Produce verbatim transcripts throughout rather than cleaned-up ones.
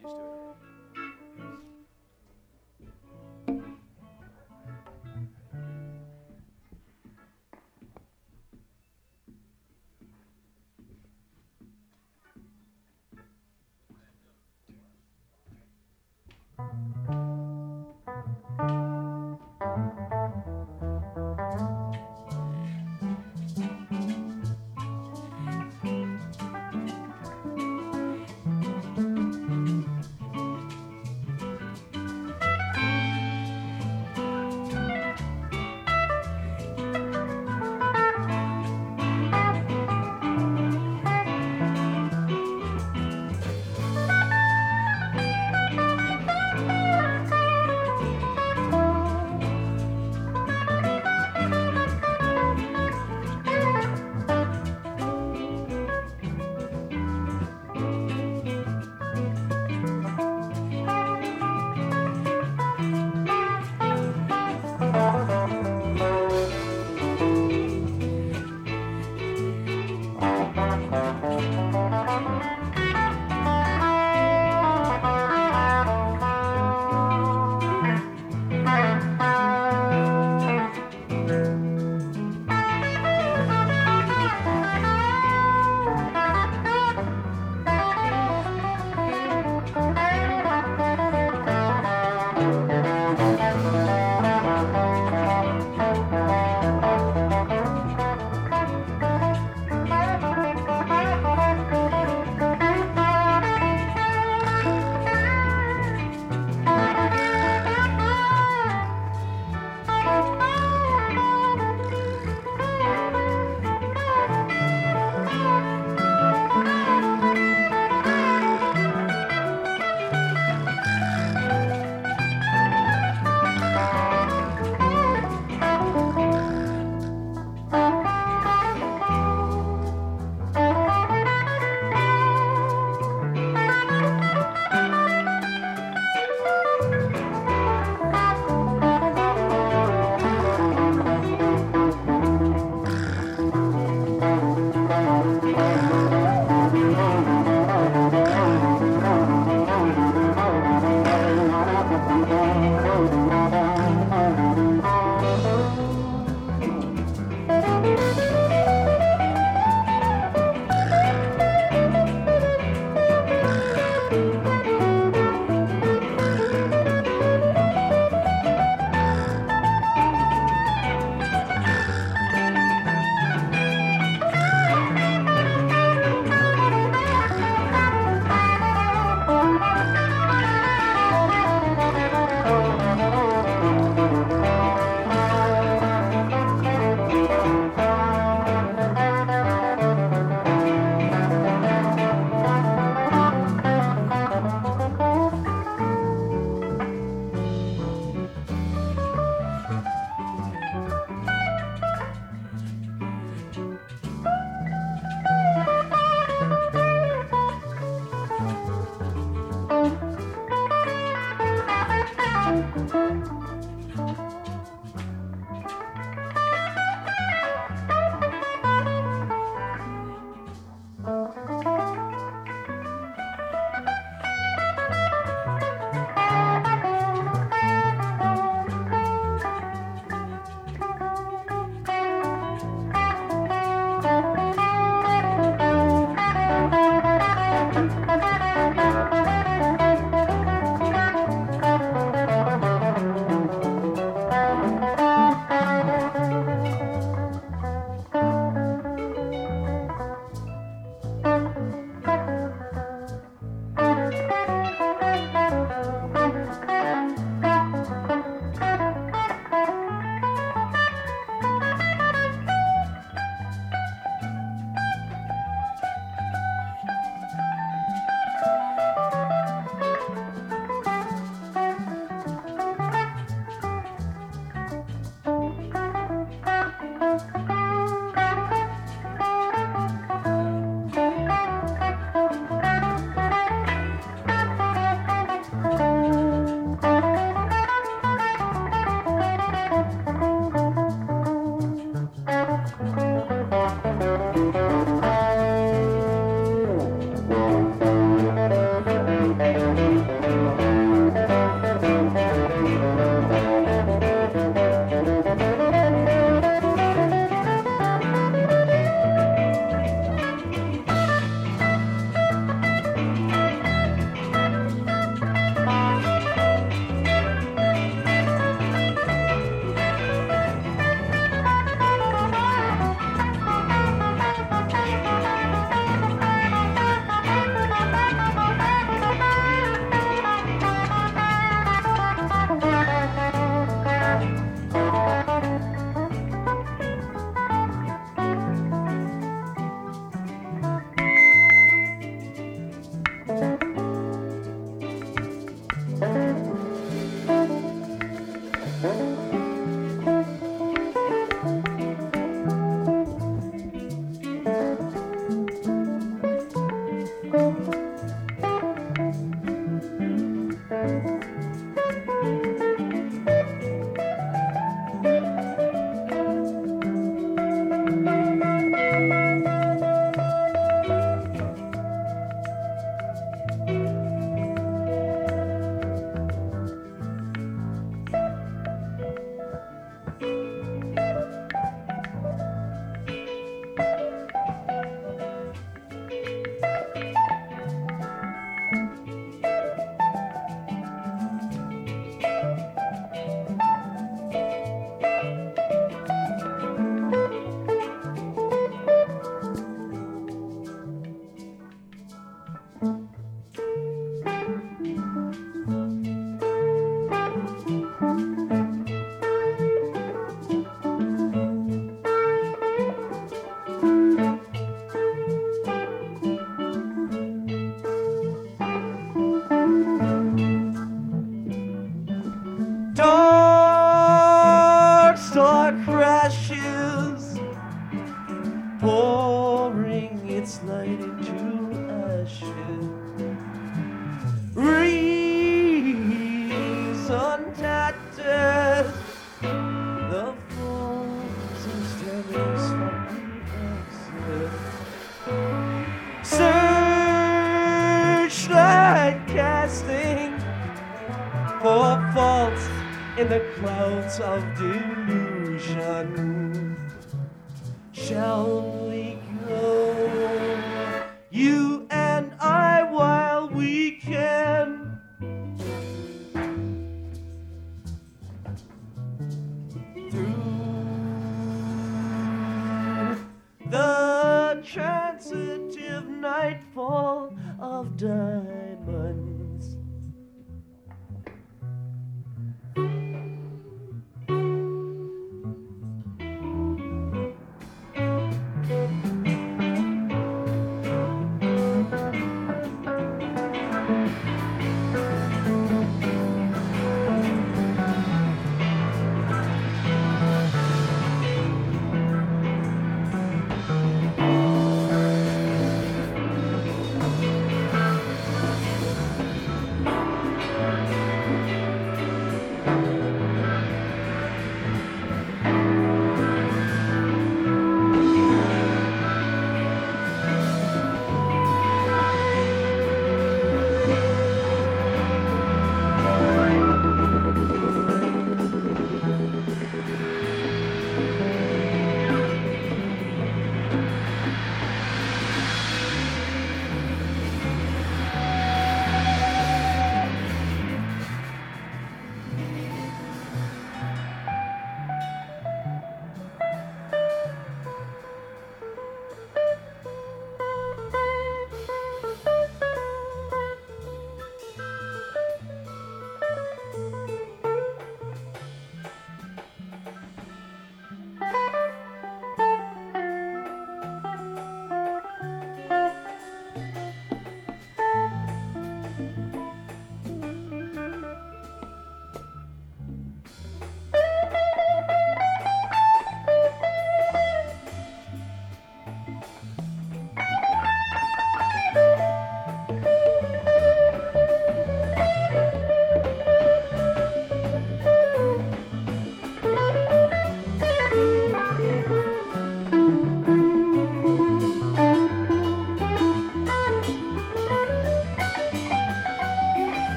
used to it. casting for faults in the clouds of delusion. Shall we go, you and I, while we can? Through the transitive nightfall of diamonds.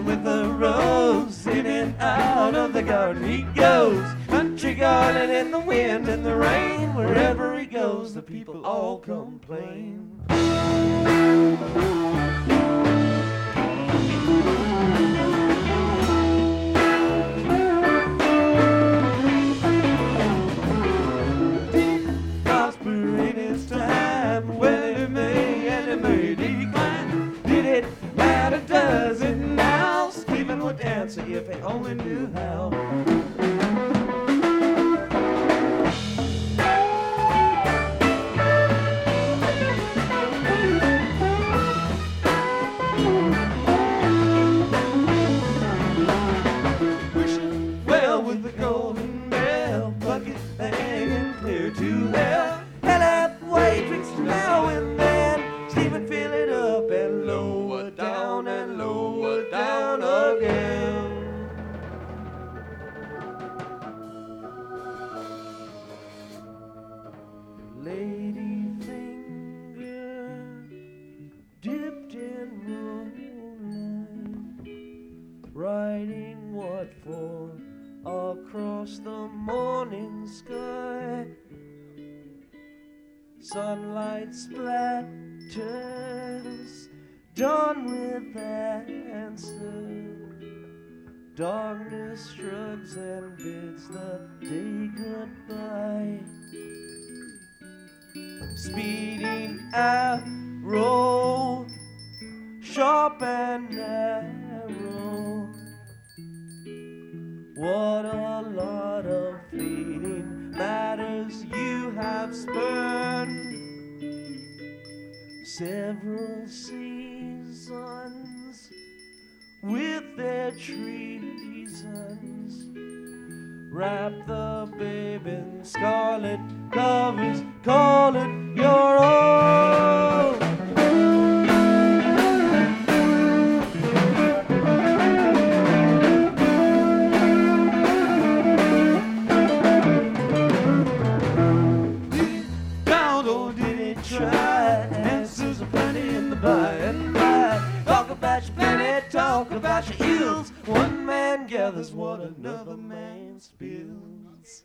with a rose, in and out of the garden he goes. Country garden in the wind and the rain, wherever he goes the people all complain. Prosper in his time, well it may and it may decline. Did it matter, does it now? Stephen would answer if he only knew how. Wishing well with the golden bell, bucket hanging clear to hell. Hell halfway twixt now and then, Stephen fill it up and lower down and lower down again. Lady finger dipped in moonlight, writing what for across the morning sky. Sunlight splatters, dawn with answer. Darkness shrugs and bids the day goodbye. Speeding arrow, sharp and narrow. What a lot of fleeting matters you have spurned. Several seasons with their treasons wrap the babe in scarlet covers, call it your own. Down or did it try? Answers are plenty in the by and by. Talk about your penny, talk about your ills. One man gathers what another man spills.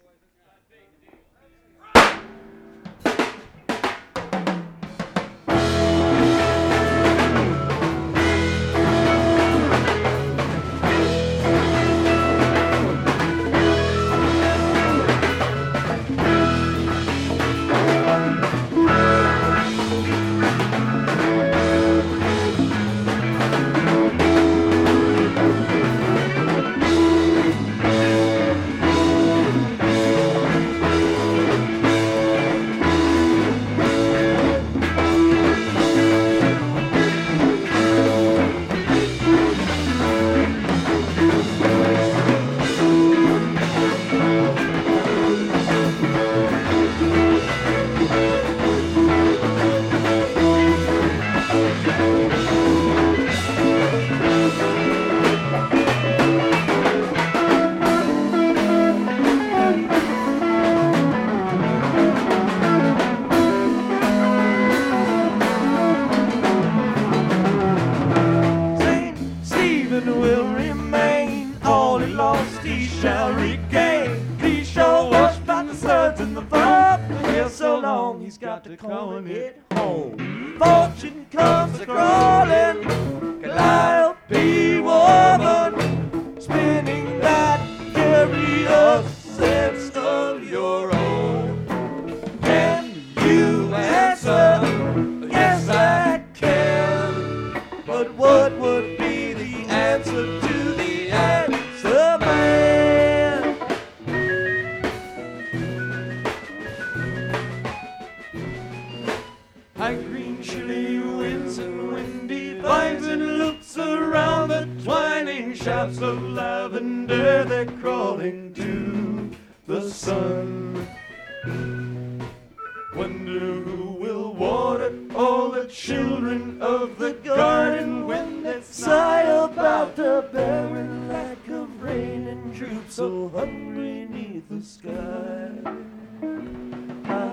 Will remain, all he lost he shall regain. He shall wash back the suds and the fog. Here so long he's got to calling it home. Fortune comes a crawling, Calliope woman, spinning that curious sense of your own. Can you answer? Yes, I can. But what would be the answer to the answer man? High green chilly winds and windy vines and loops around the twining shafts of lavender, they're crawling to the sun. Wonder who will water all the children of the garden when they sigh about the barren lack of rain and droop so hungry neath the sky. Ah.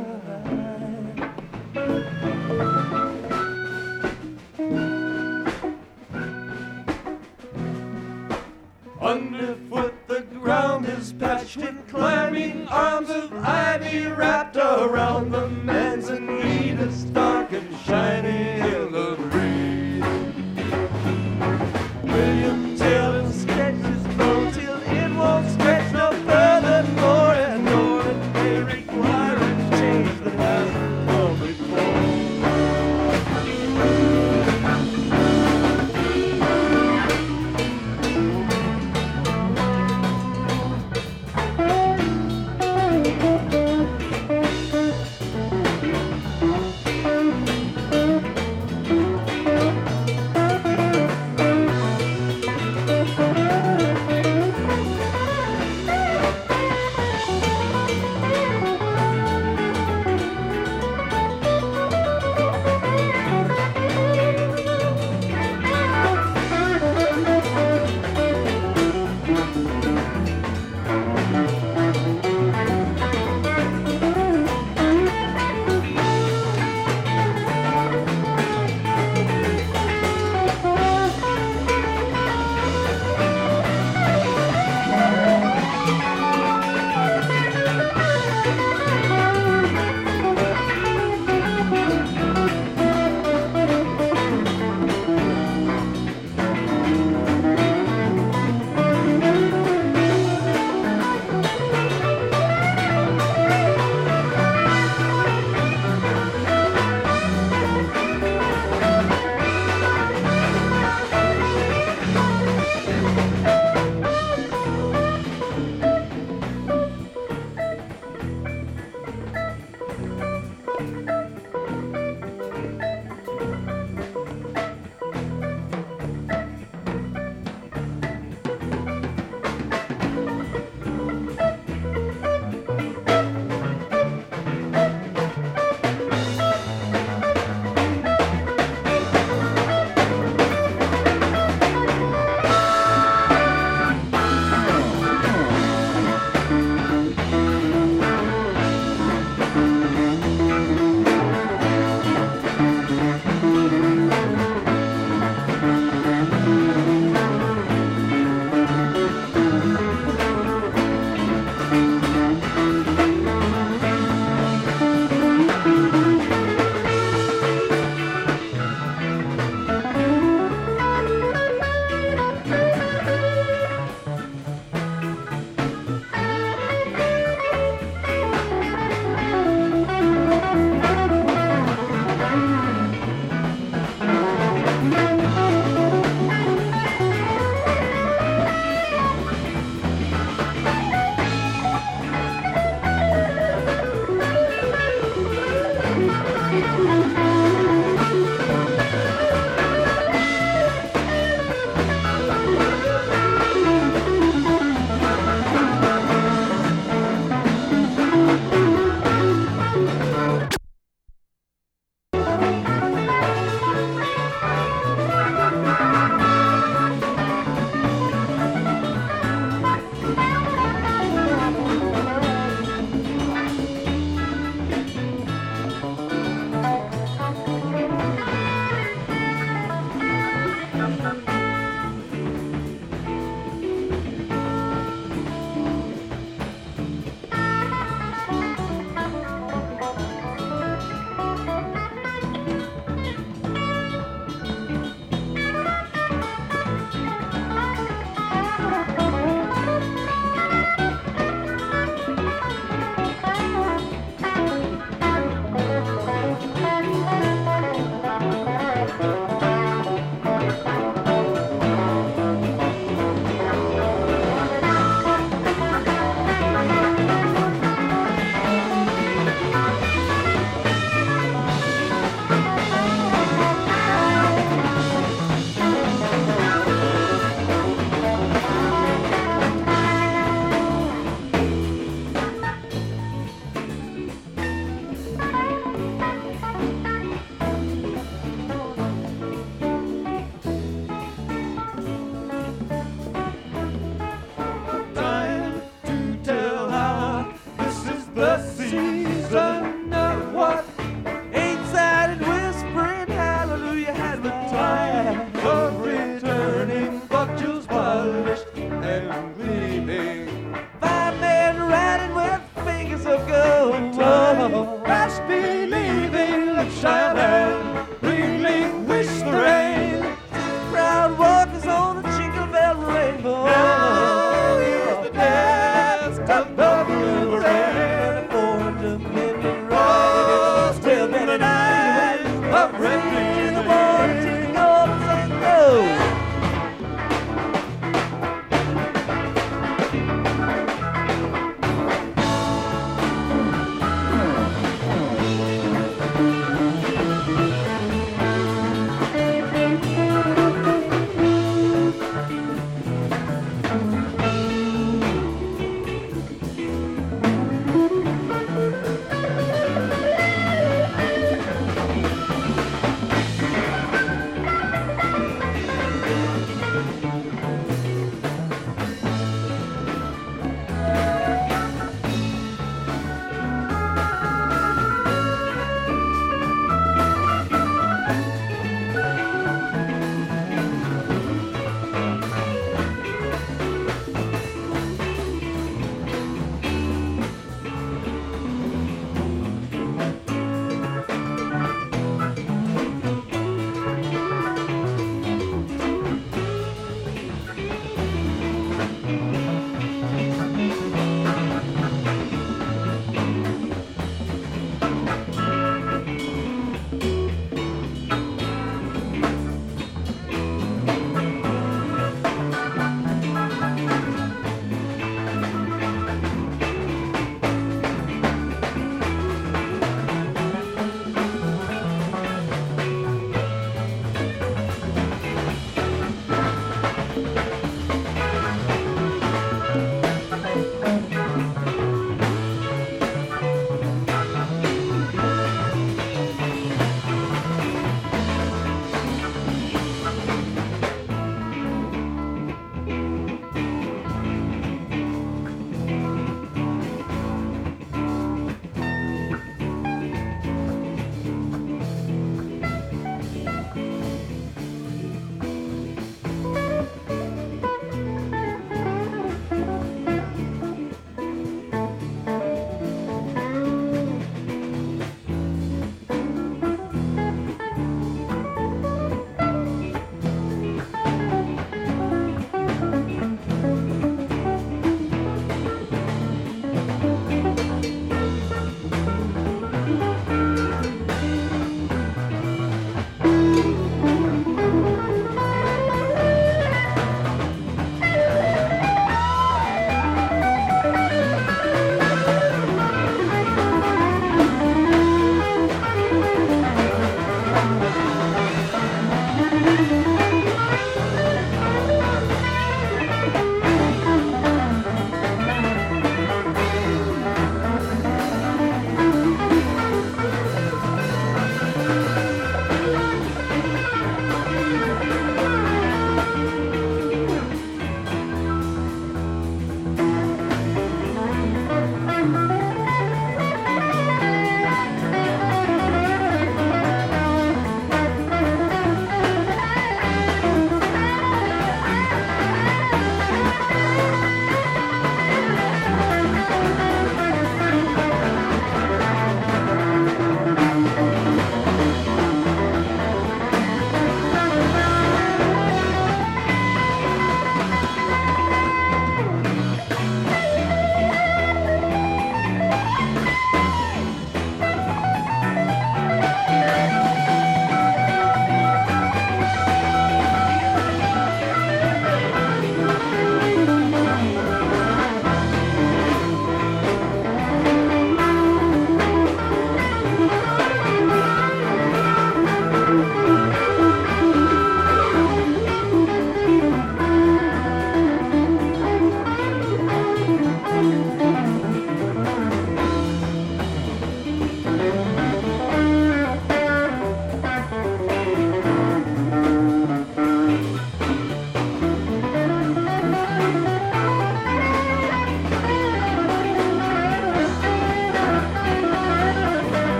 Underfoot the ground is patched with climbing arms of ivy wrapped around the manzanita, stark and shiny in the breeze. William Taylor stretched his bow till it won't stretch no further more, and more it may require a change that hasn't come before.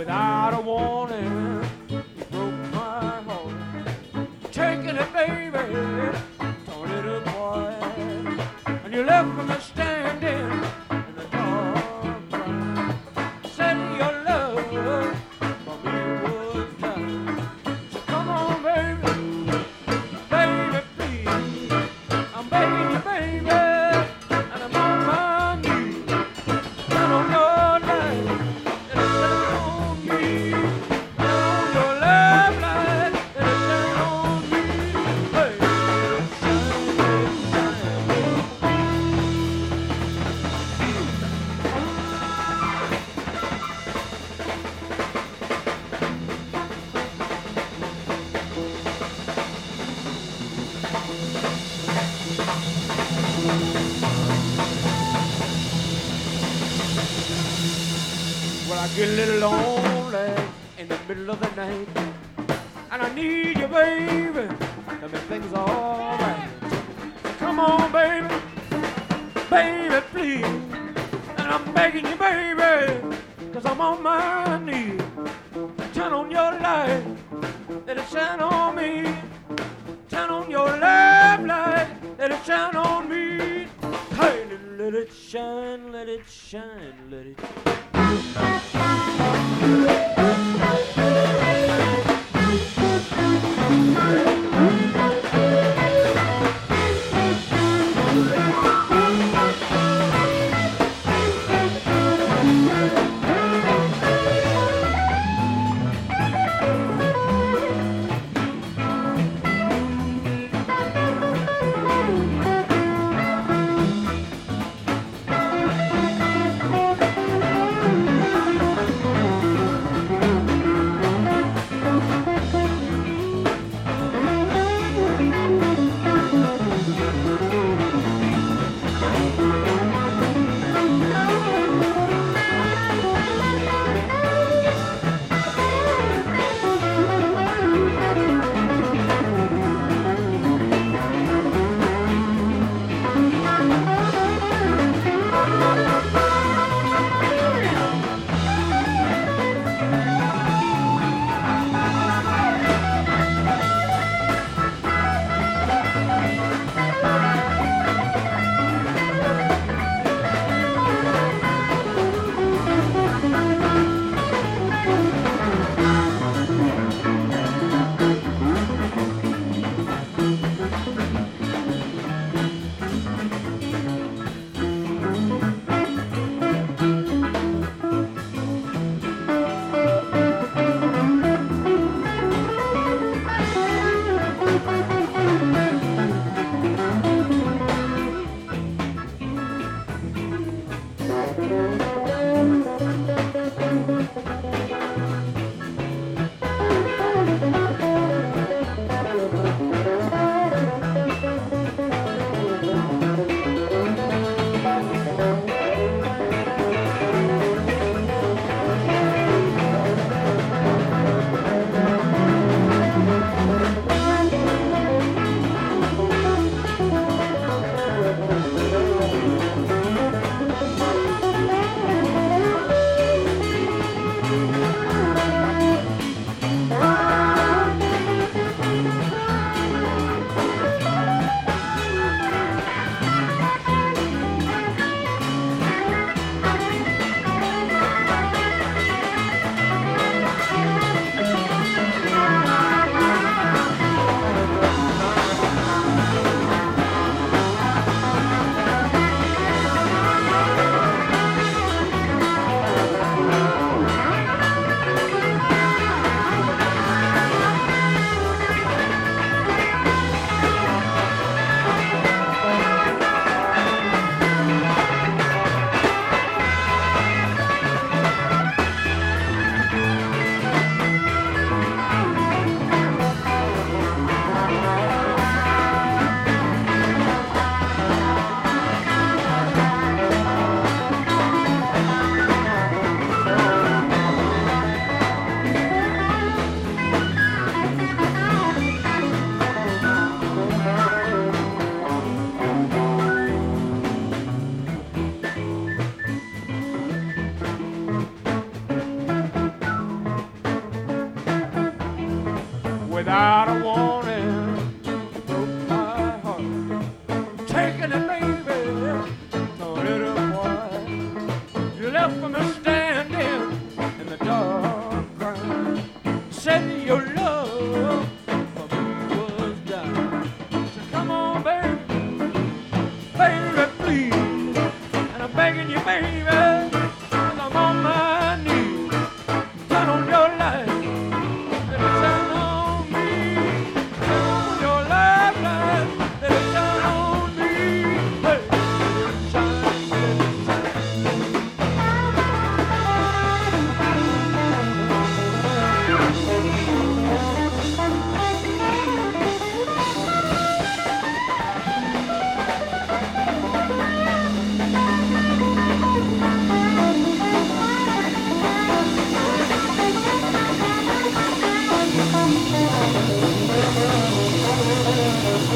without a warning. You broke my heart, taking it, baby, torn it apart, and you left me standing in the dark. Said your love for me was done. So come on, baby, baby, please. I'm begging you, baby, and I'm on my knees. Down on your life, and it's down on me. Down on your love life, and it's down on me. Hey, shine, well, I get a little lonely in the middle of the night, and I need you, baby, to make things alright. Come on, baby, baby, please, and I'm begging you, baby, cause I'm on my knees. Turn on your light, let it shine on me. Turn on your love light, let it shine on me. Hey, let it shine, let it shine, let it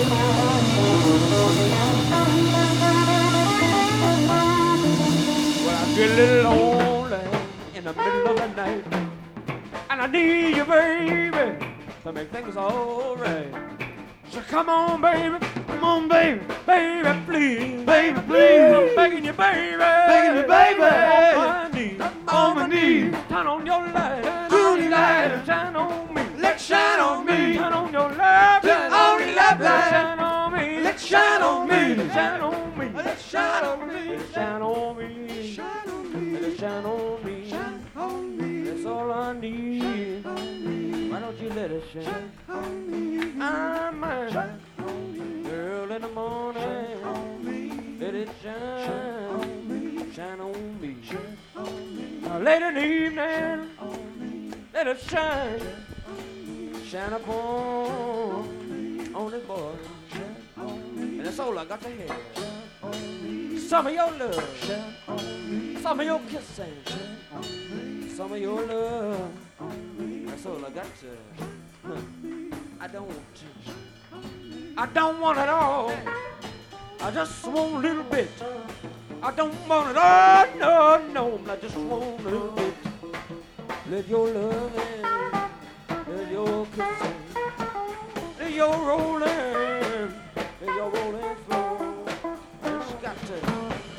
Well, I get a little lonely in the middle of the night, and I need you, baby, to make things alright. So come on, baby, come on, baby, baby, please, baby, please, I'm begging you, baby, begging you, baby, on my knees, on my knees. Turn on your light, turn on your light, shine on me, let shine on me. Turn on your light, turn on your light, shine on me, let shine on me, shine on me, let shine on me, shine on me, shine on me, let shine on me, shine on me. That's all I need. Why don't you let it shine? I'm mine. Girl in the morning, let it shine, shine on me. Now late in the evening, let it shine, shine upon on this boy. And that's all I got to have. Some of your love, some of your kissing, some of your love. That's all I got to. I don't want to. I don't want it all. I just want a little bit. I don't want it all. No, no. I just want a little bit. Let your love in. Let your kissing. Let your rolling. Let your rolling flow. It's got to.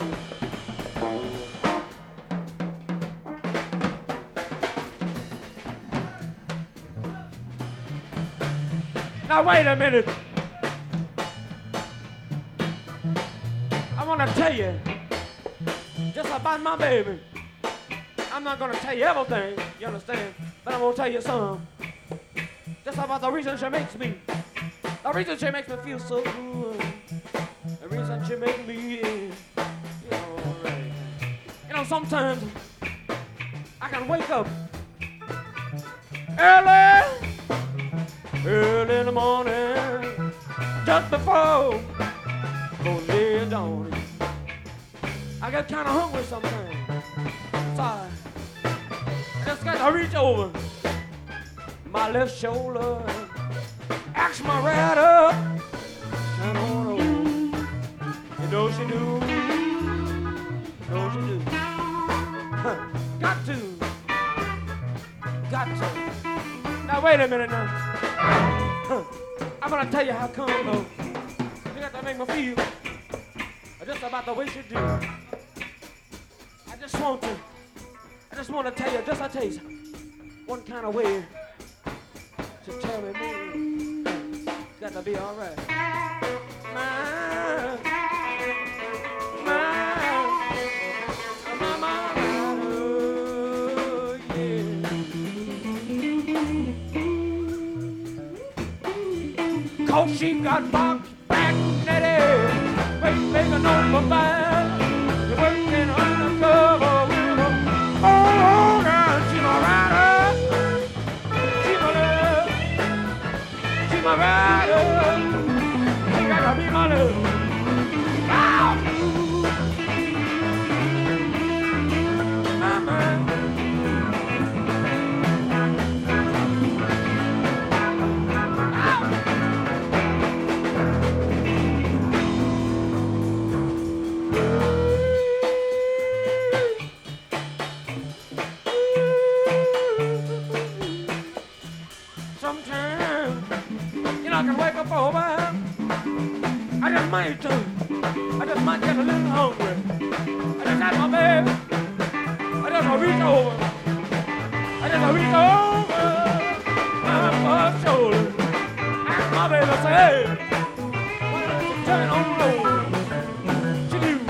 Now wait a minute. I want to tell you just about my baby. I'm not going to tell you everything, you understand? But I'm going to tell you some. Just about the reason she makes me. The reason she makes me feel so good. The reason she makes me, you know, right. You know, sometimes I can wake up early. Early in the morning, just before going lay down. I get kind of hungry sometimes, so I just got to reach over my left shoulder, ask my right up, turn on over. You know she do, you know she do. Got to, got to. Now wait a minute now. Huh. I'm gonna tell you how come though. You got to make me feel just about the way she do. I just want to, I just want to tell you just a taste, one kind of way to tell me, baby, it's got to be all right. My, my, my, my, oh, yeah. Cause she got box back netty, wait, make a number five. You're working undercover with her. Oh, girl, she my rider. She my love. She my rider. She gotta be my love. Wow. Mama. I can wake up for a while. I just might too. I just might get a little hungry. I just ask my baby. I just reach over. I just reach over my shoulder. Ask my baby, I say, hey, why don't you turn on over? She do.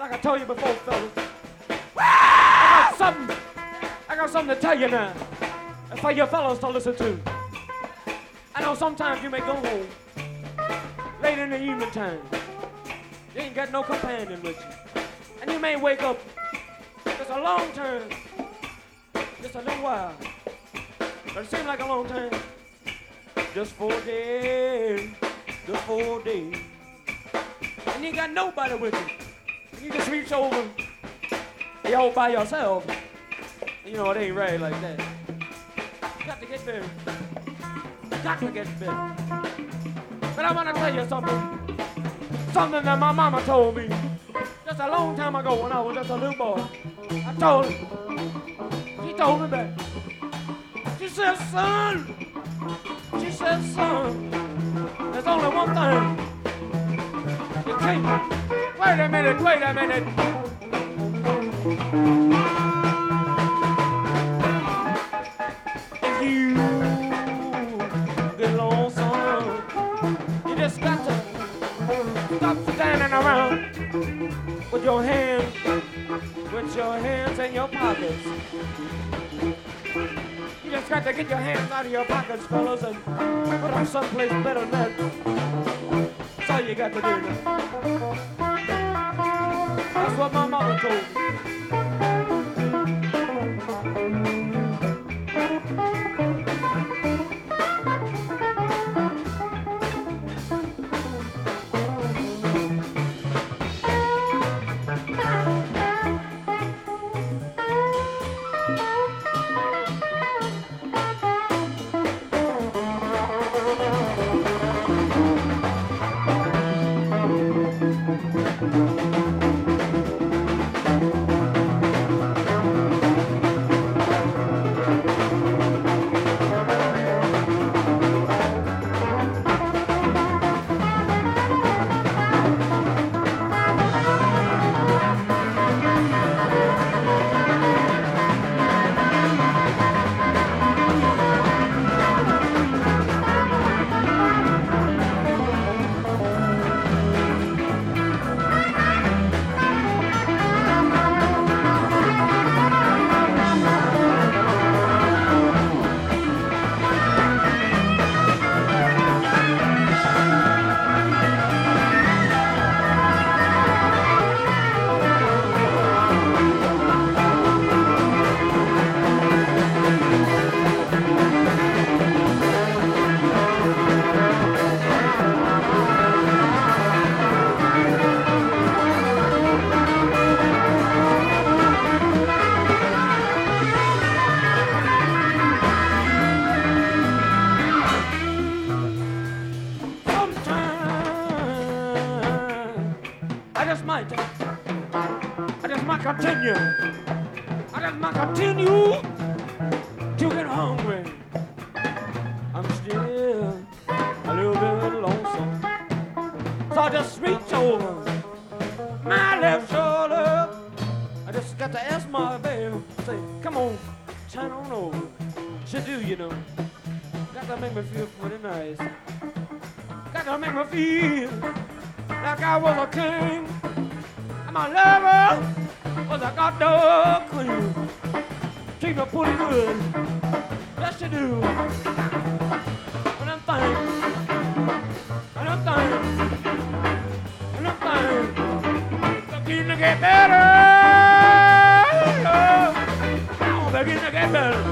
Like I told you before, fellas. I got something. I got something to tell you now. And for your fellas to listen to. I know sometimes you may go home late in the evening time. You ain't got no companion with you. And you may wake up just a long time, just a little while. But it seems like a long time. Just four days, just four days. And you ain't got nobody with you. And you just reach over and you're all by yourself. And you know, it ain't right like that. You got to get better. You got to get better. But I want to tell you something. Something that my mama told me just a long time ago when I was just a little boy. I told her. She told me that. She said, son. She said, son, there's only one thing. You can't. Wait a minute, wait a minute. If you get lonesome, you just got to stop standing around with your hands, with your hands in your pockets. You just got to get your hands out of your pockets, fellas, and put them someplace better than that. That's all you got to do now. That's what my mother told me. Continue. I just might continue to get hungry. I'm still a little bit lonesome. So I just reach over my left shoulder. I just got to ask my baby, say, come on, turn on over. She do, you know. Got to make me feel pretty nice. Got to make me feel like I was a king. I'm a lover. Was I got the queen. Treat me pretty good. Yes, you do. And I'm fine. And I'm fine. And I'm fine. Beginning to get better. Now beginning to get better.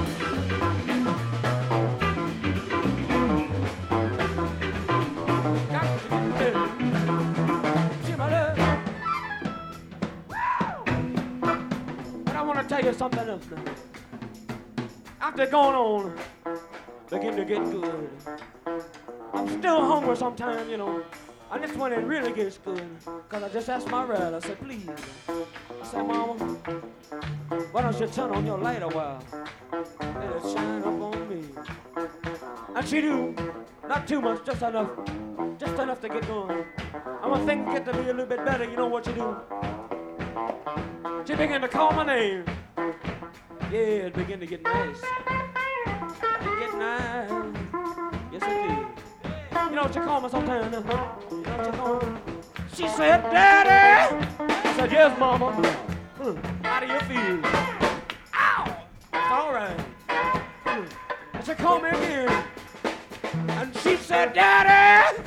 Tell you something else now. After going on, begin to get good. I'm still hungry sometimes, you know. And this one it really gets good. Cause I just asked my ride, I said, please. I said, Mama, why don't you turn on your light a while? Let it shine up on me. And she do, not too much, just enough. Just enough to get going. And when things get to be a little bit better, you know what you do? She began to call my name. Yeah, it began to get nice. It get nice. Yes, it did. You know what you call me sometimes? Huh? You know what you call me? She said, Daddy! said, yes, Mama. Hmm. How do you feel? Ow! It's all right. Hmm. I said, call me again. And she said, Daddy.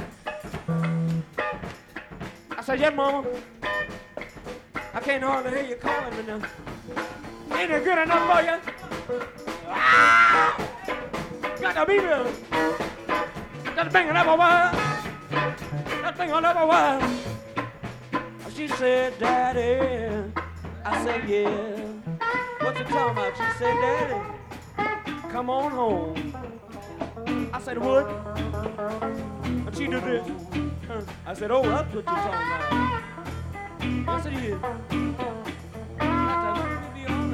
I said, yes, Mama. I can't hardly hear you calling me now. Ain't it good enough for you? Ow! Got to be real. Got to bring it up a while. Got to bring it up a while. She said, Daddy. I said, yeah. What you talking about? She said, Daddy, come on home. I said, what? And she did this. I said, oh, that's what you're talking about. Yes, it is. Got to be on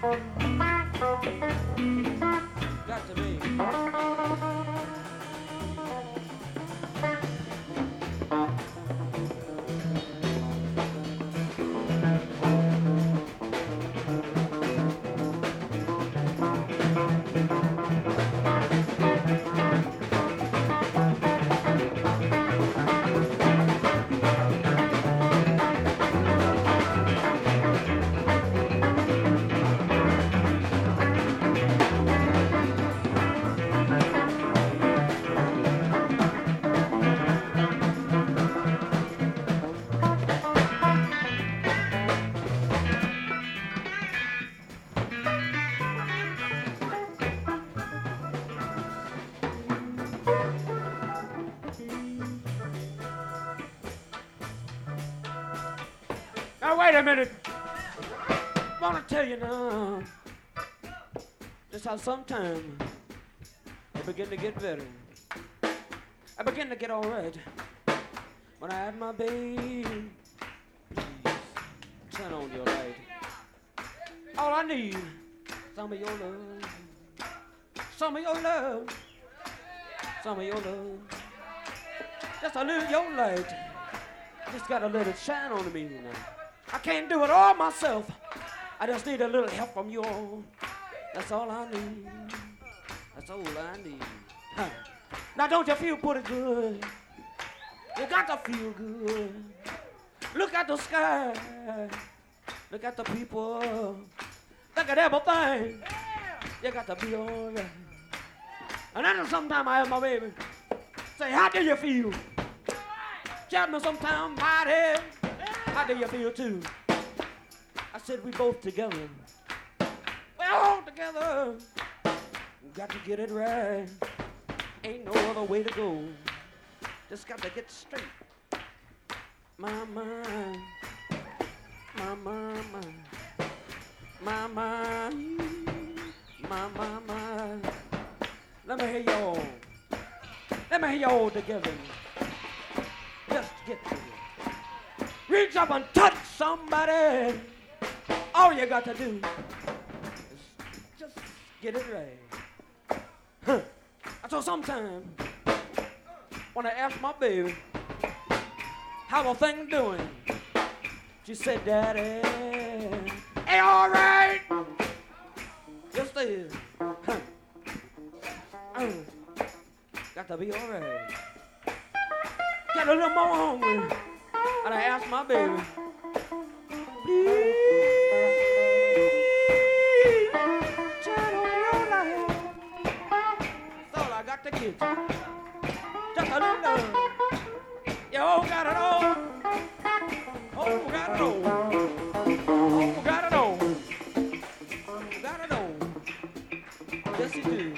there. Got to be. Wait a minute. I want to tell you now just how sometimes I begin to get better. I begin to get all right when I had my baby. Please turn on your light. All I need, some of your love, some of your love, some of your love. Just a little your light. Just got a little shine on me now. I can't do it all myself. I just need a little help from you all. That's all I need. That's all I need. Huh. Now don't you feel pretty good? You got to feel good. Look at the sky. Look at the people. Look at everything. You got to be all right. And then sometimes I have my baby say, how do you feel? Tell me sometime, mighty. How do you feel too? I said we both together. We're all together. We got to get it right. Ain't no other way to go. Just got to get straight. My mind, my mind, my mind, my my mind. Let me hear y'all. Let me hear y'all together. Just get together. Reach up and touch somebody. All you got to do is just get it right. Huh. So sometimes when I ask my baby, how a thing doing? She said, Daddy, hey, all right. Yes, it is. Huh. Uh, got to be all right. Get a little more hungry. And I asked my baby, please, turn on your light. That's all I got to get. Just a little love. You all got it all. Oh, got it all. Oh, got it all. Got it all. Yes, you do.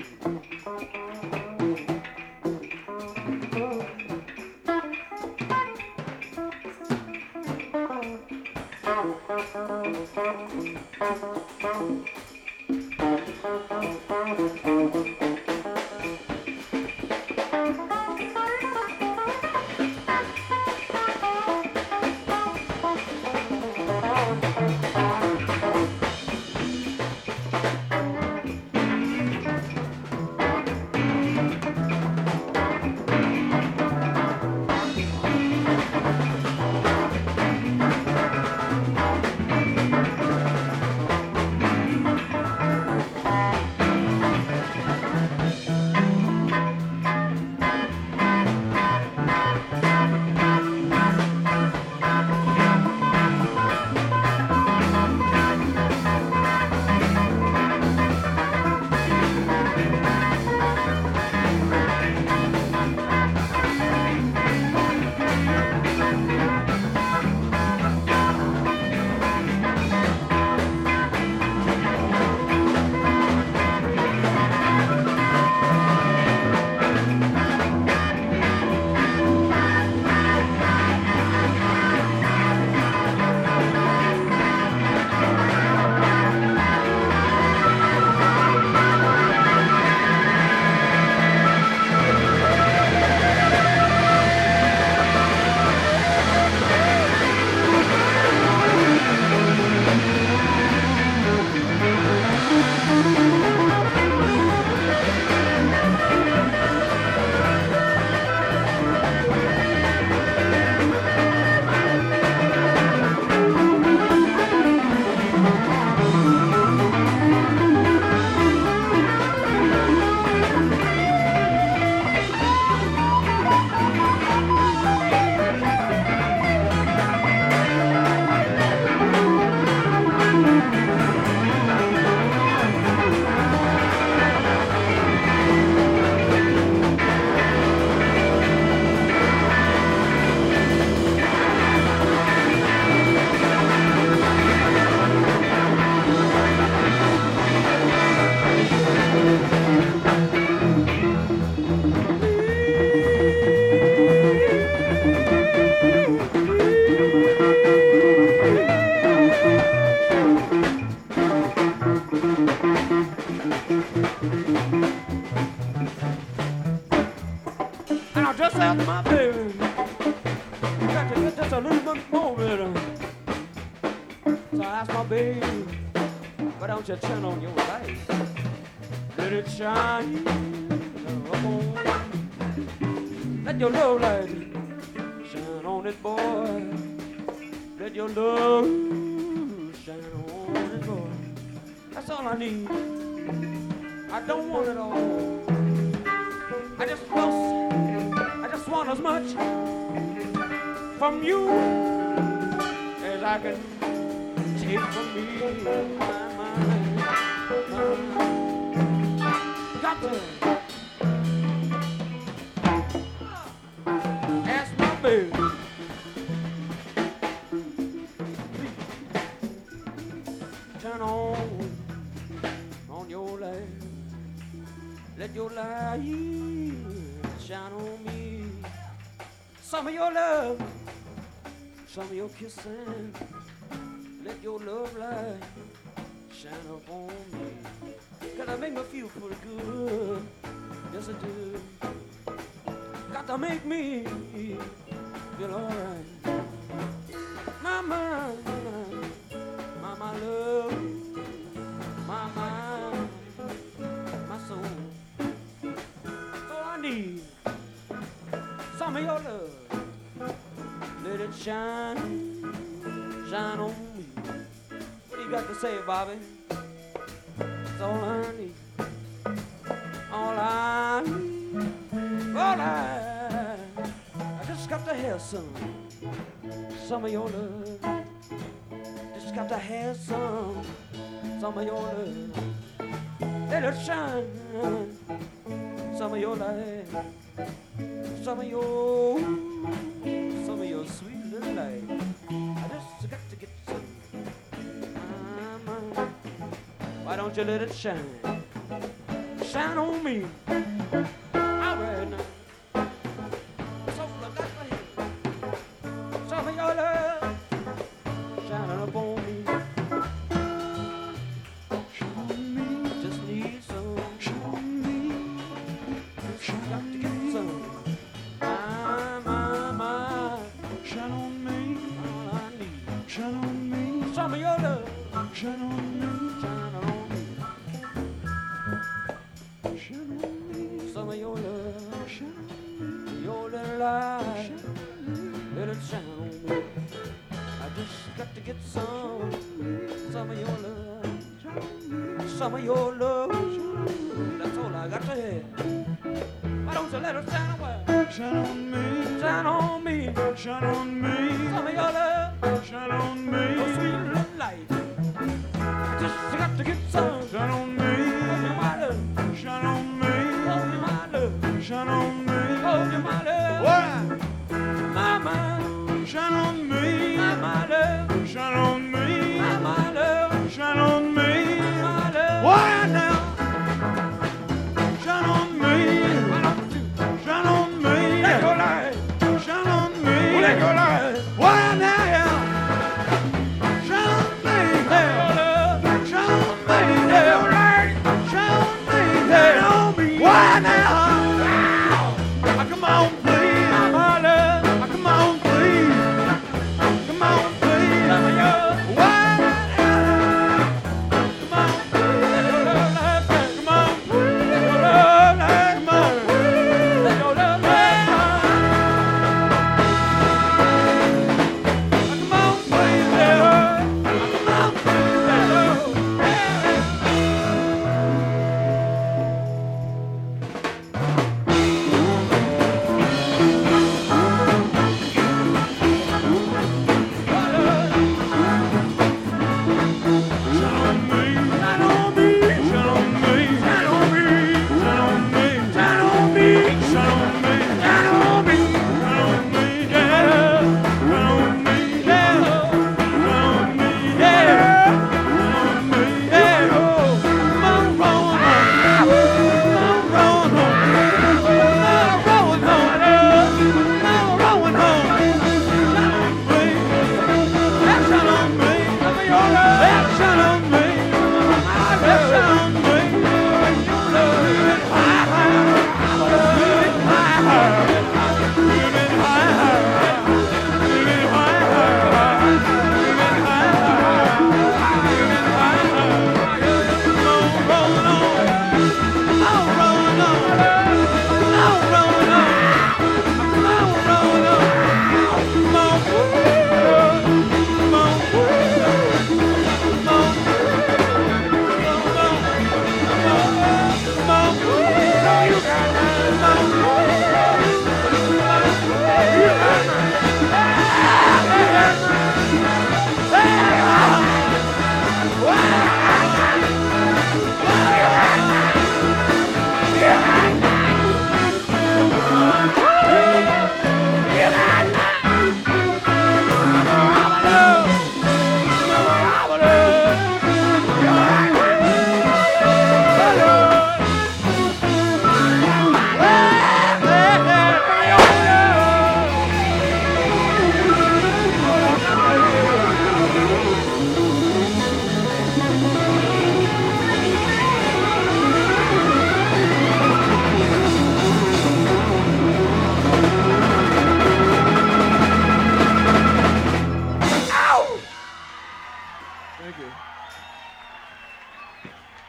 ask my baby, got to get just a little bit more better. So I ask my baby, why don't you turn on your light? Let it shine up on. Let your love light shine on it, boy. Let your love shine on it, boy. That's all I need. I don't want it all. I just want, I just want as much from you as I can take from me. My mind, my mind. Got to ask my baby. Turn on, on your light. Let your light shine on me. Some of your love, some of your kissing. Let your love light shine up on me. Cause I make me feel pretty good. Yes, I do. Got to make me feel alright. My mind, my, my love, my mind, my soul. So I need some of your love. Let it shine, shine on me. What do you got to say, Bobby? That's all I need. All I need. All I I just got to have some. Some of your love. Just got to have some. Some of your love. Let it shine. Some of your light. Some of your, some of your sweet little light. I just got to get some. Uh, Why don't you let it shine? Shine on me. All right now. That's all I got to hear. Some of your love shining up on me. Shine on me. Just need some. Shine on me. Just got to get some. My, my, my. Shine on me. All I need. Shine on me. Some of your love. Shine on me. Shine on me. Shine on me. Some of your love. Shine on me. Your little light. Let it shine on me. I just got to get some. Some of your love. Some of your love. That's all I got to have. Why don't you let it shine away? Shine on me. Shine on me. Shine on me. Some of your love. Shine on me. Your sweet little light. I just got to get some. Shine on me. Hold me, my love. Shine on me. Hold me, my love. Shine on me. Hold me, my love. What? My, my. Shine on me. My, my love. Shine on me. My, my love. Shine on me. My, my love. Why now?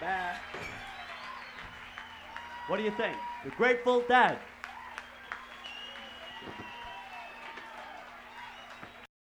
Bad. What do you think? The Grateful Dead.